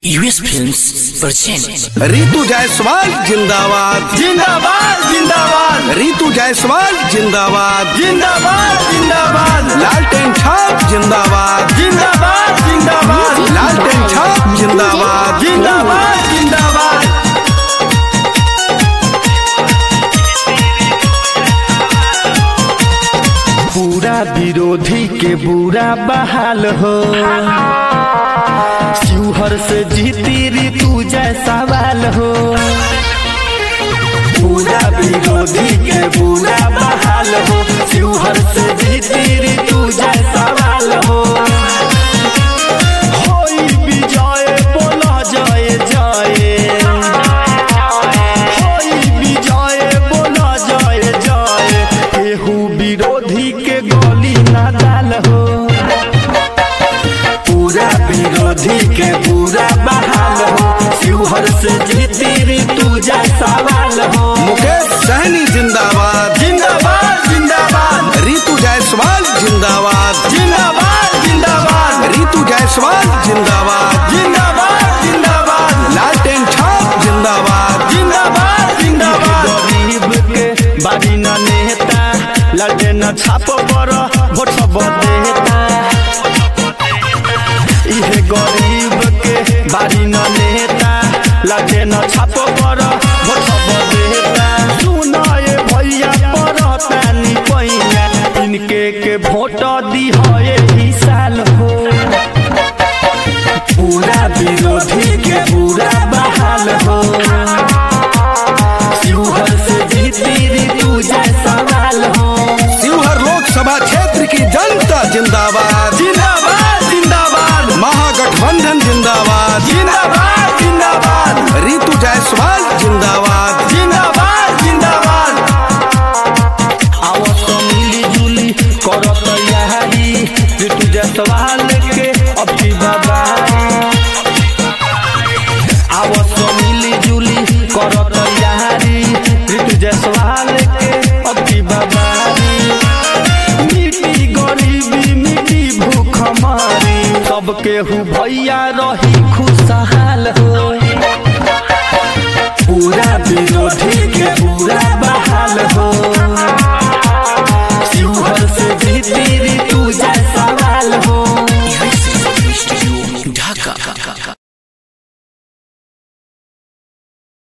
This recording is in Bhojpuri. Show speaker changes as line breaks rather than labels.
US films present
Ritu Jaiswal जिंदाबाद
जिंदाबाद जिंदाबाद
रितु जायसवाल जिंदाबाद
जिंदाबाद जिंदाबाद
लालटेन छाप जिंदाबाद
जिंदाबाद जिंदाबाद
लालटेन छाप जिंदाबाद
जिंदाबाद जिंदाबाद पूरा विरोधी के बुरा बहाल हो, शिवहर से जीती ऋतु जायसवाल हो। पूरा विरोधी के बुरा बहाल हो, शिवहर से जीती ऋतु जायसवाल हो। होई विजय बोला जय जय, होई विजय बोला जय जय। केहू विरोधी के गोली ना डाल हो, पूरा विरोधी के पूरा बहाल हो। शिवहर से जीती ऋतु जायसवाल हो।
मुकेश सहनी जिंदाबाद
जिंदाबाद जिंदाबाद
रितु जायसवाल जिंदाबाद
जिंदाबाद जिंदाबाद
रितु जायसवाल जिंदाबाद
जिंदाबाद जिंदाबाद
लालटेन छाप जिंदाबाद
जिंदाबाद जिंदाबाद। गरीब के बारी न नेता, लालटेन छाप पर वोट सब देता। इहे गरीब के बारी न नेता, लालटेन छाप पर वोट सब देता। सुनाए भैया परतानी पैया, इनके के वोट दी है ही साल हो। पूरा विरोधी के पूरा बहाल हो, शिवहर से जीती ऋतु जायसवाल हो।
शिवहर लोकसभा क्षेत्र की जनता जिंदाबाद
जिंदाबाद जिंदाबाद
महागठबंधन जिंदाबाद
जिंदाबाद जिंदाबाद
रितु जायसवाल जिंदाबाद
जिंदाबाद जिंदाबाद। आवत मिली जुली करत यारी, ऋतु जायसवाल के अभी बाबारी। आवत मिली जुली करत यारी, ऋतु जायसवाल के अभी बाबारी। मिट्टी गरीबी मिट्टी भूख मारी, सबके हु भैया रही खुशहाल हो। पूरा विरोधी के पूरा बहाल